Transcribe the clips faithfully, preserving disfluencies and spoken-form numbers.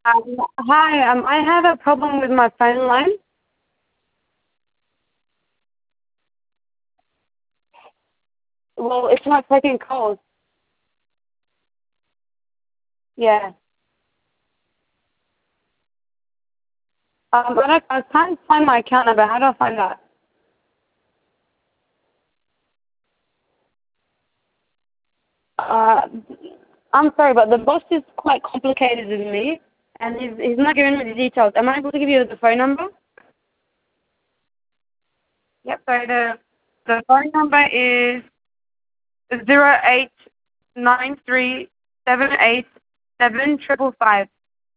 Um, hi, um, I have a problem with my phone line. Well, it's not taking calls. Yeah. Um, I don't, I can't find my account number. How do I find that? Uh, I'm sorry, but the boss is quite complicated with me, and he's, he's not giving me the details. Am I able to give you the phone number? Yep, so the, the phone number is zero eight nine three seven eight seven triple five.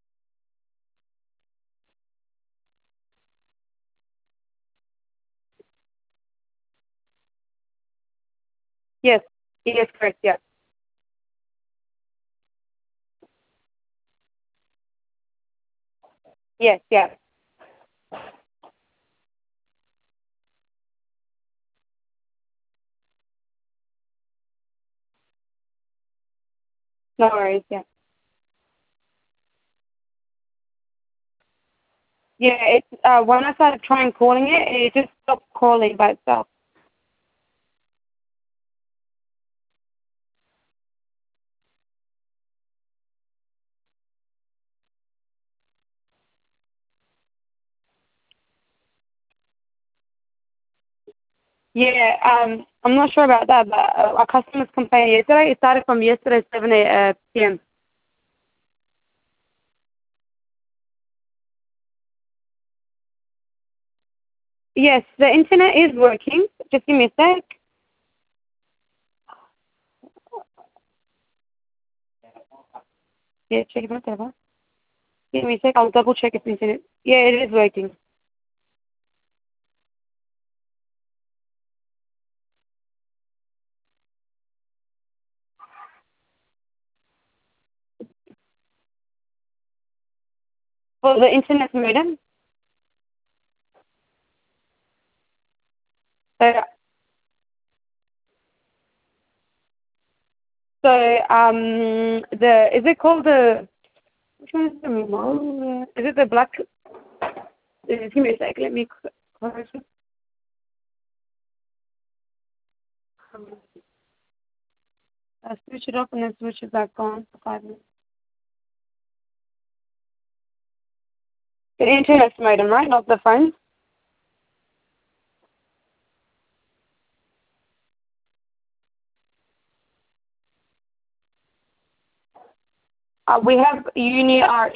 Yes, yes, correct, yeah. Yes, yeah. No worries, yeah. Yeah, it's, uh, when I started trying calling it, it just stopped calling by itself. Yeah, um, I'm not sure about that, but uh, our customers complained yesterday. It started from yesterday, seven p.m. Yes, the internet is working. Just give me a sec. Yeah, check it out, whatever. Give me a sec. I'll double check if the internet. Yeah, it is working. For the internet modem. So, so um, the is it called the? Which one is the remote? Is it the black? Just give me a sec. Let me close it. I switch it off and then switch it back on for five minutes. The internet modem, right? Not the phone. Uh, we have UniArch.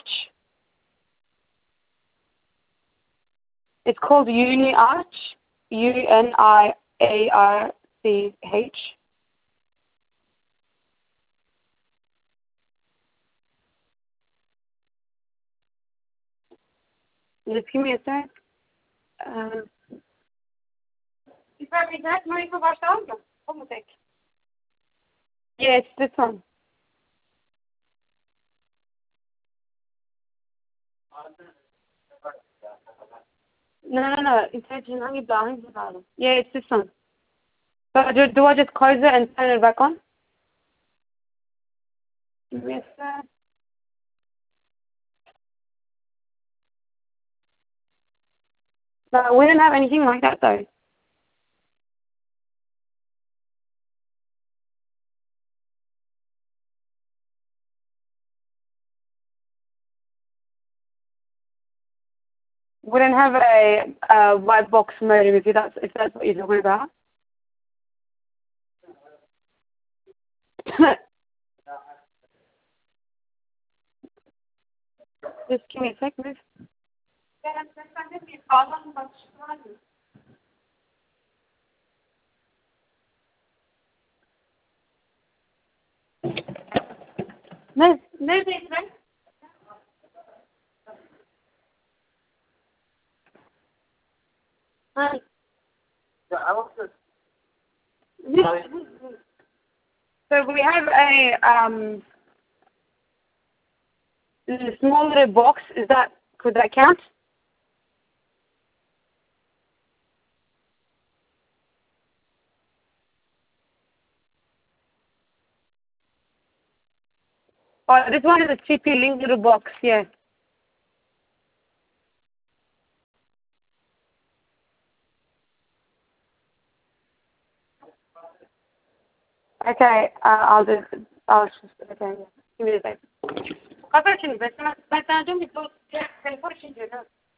It's called UniArch. U N I A R C H. Just give me a sec. Um, you probably that money for Barcelona. Hold on a sec. Yeah, it's this one. No, no, no. It's actually not blind. Yeah, it's this one. So do, do I just close it and turn it back on? Give me a sec. No, we don't have anything like that though. We don't have a, a white box modem if that's if that's what you're talking about. Just give me a sec, miss. No, no, no, no. Hi. So we have a um a small little box. Is that could that count? Oh, this one is a T P Link little box. Yeah. Okay, uh, I'll do. I'll just. Okay, yeah. Give me a sec. Kaç şimdi? Ben sana ben sana diyorum ki bu telefon için diyor.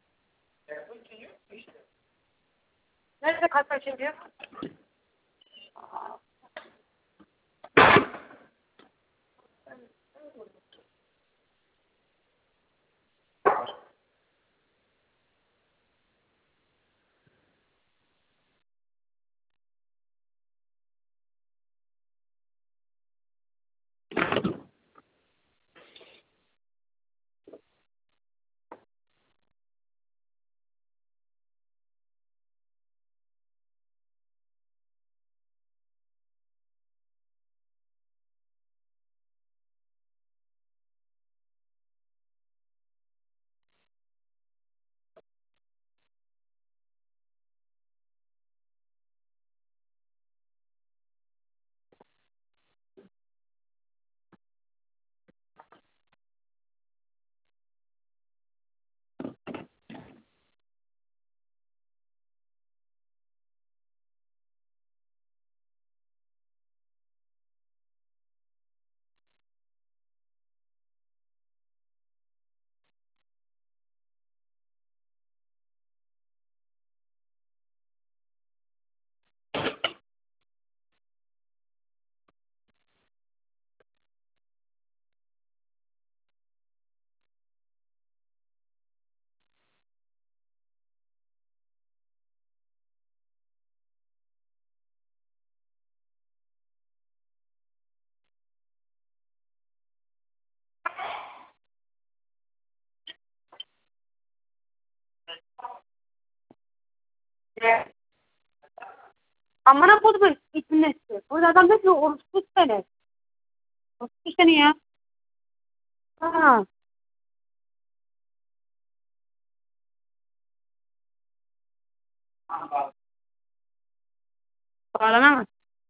Nerede kaç için diyor? Yeah. Amına kodumun itmesi. Bu adam ne diyor? Oruç tut seni. Oruç tut seni ya. Ha. Bağlanamaz.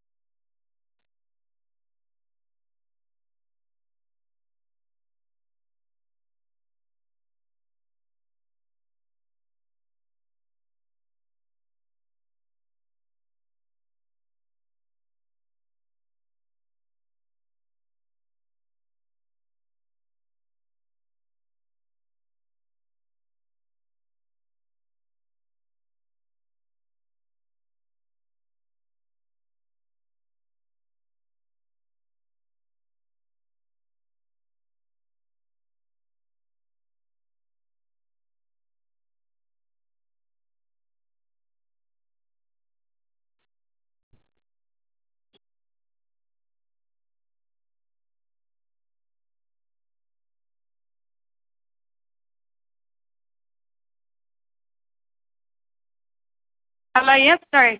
Hello, yes, sorry.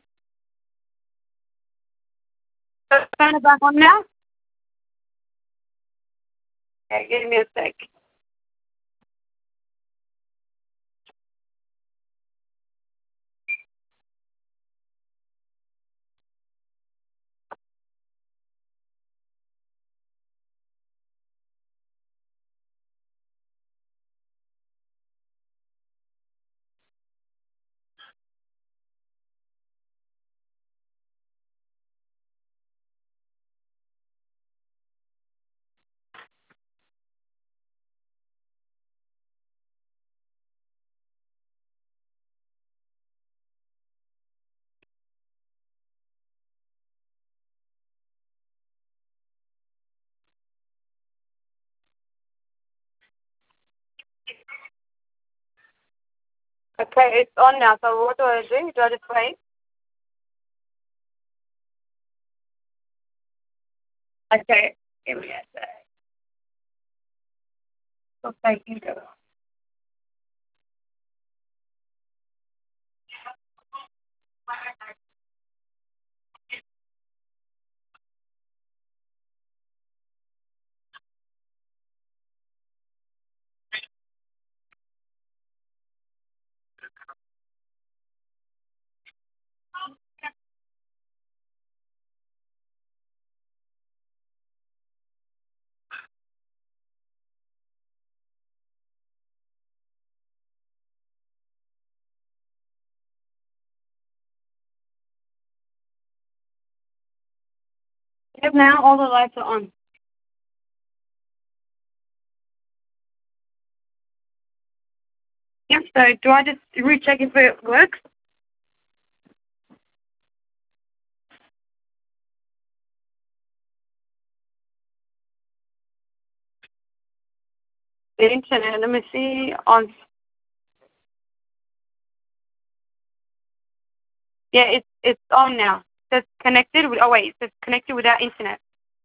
Turn it back on now? Okay, give me a sec. Okay, it's on now. So what do I do? Do I just wait? Okay, give me a sec. Okay, you go. Yep, now all the lights are on. Yep, so do I just recheck if it works? The internet, let me see. On. Yeah, it's it's on now. It says connected with, oh wait, it says connected without internet.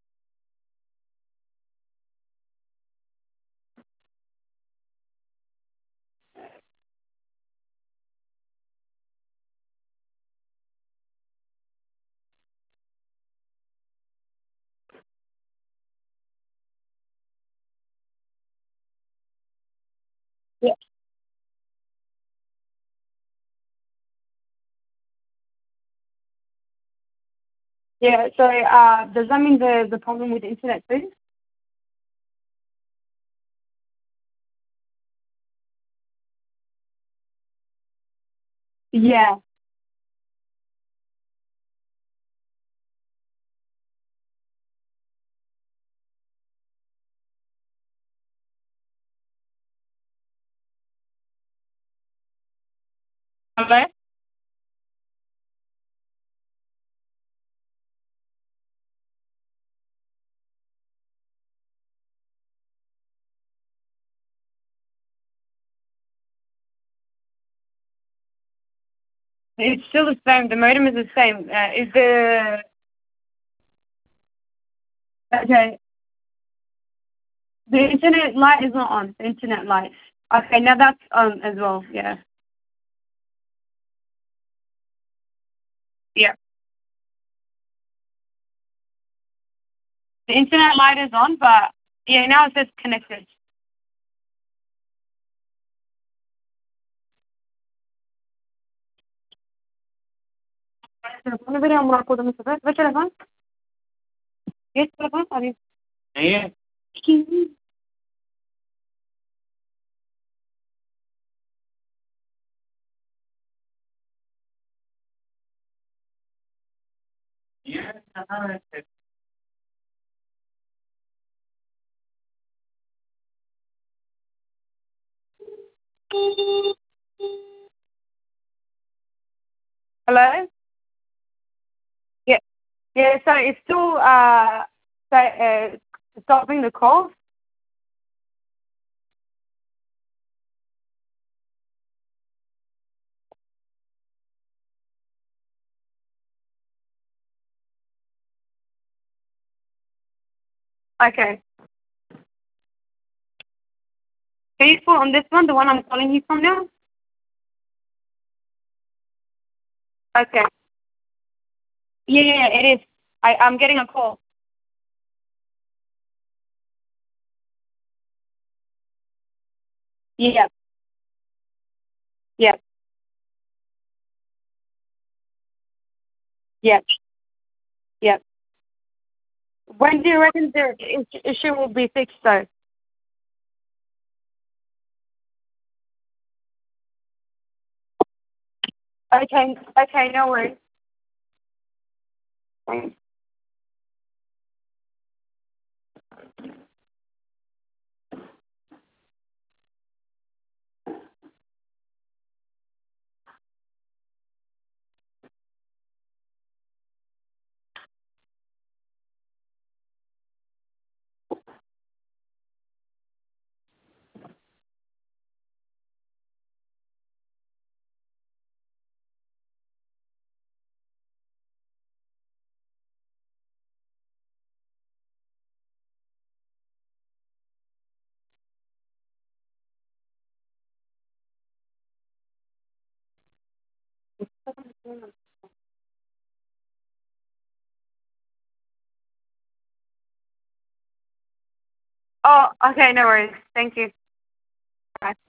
Yeah. Yeah, so uh, does that mean there's a problem with the internet too? Yeah. Hello? It's still the same. The modem is the same. Uh, is the okay? The internet light is not on. The internet light. Okay, now that's on as well. Yeah. Yeah. The internet light is on, but yeah, now it says connected. Telefonunu veriyorum Murat kodunu sefer. Ver telefon. Geç telefon arayayım. Neyi? Hello? Yeah. Yeah, so it's still uh, so, uh stopping the call. Okay. Can you put on this one, the one I'm calling you from now? Okay. Yeah, yeah, yeah, it is. I, I'm getting a call. Yeah. Yeah. Yeah. Yeah. When do you reckon the is- issue will be fixed though? Okay. Okay, no worries. Thanks. Oh, okay, no worries. Thank you. Bye.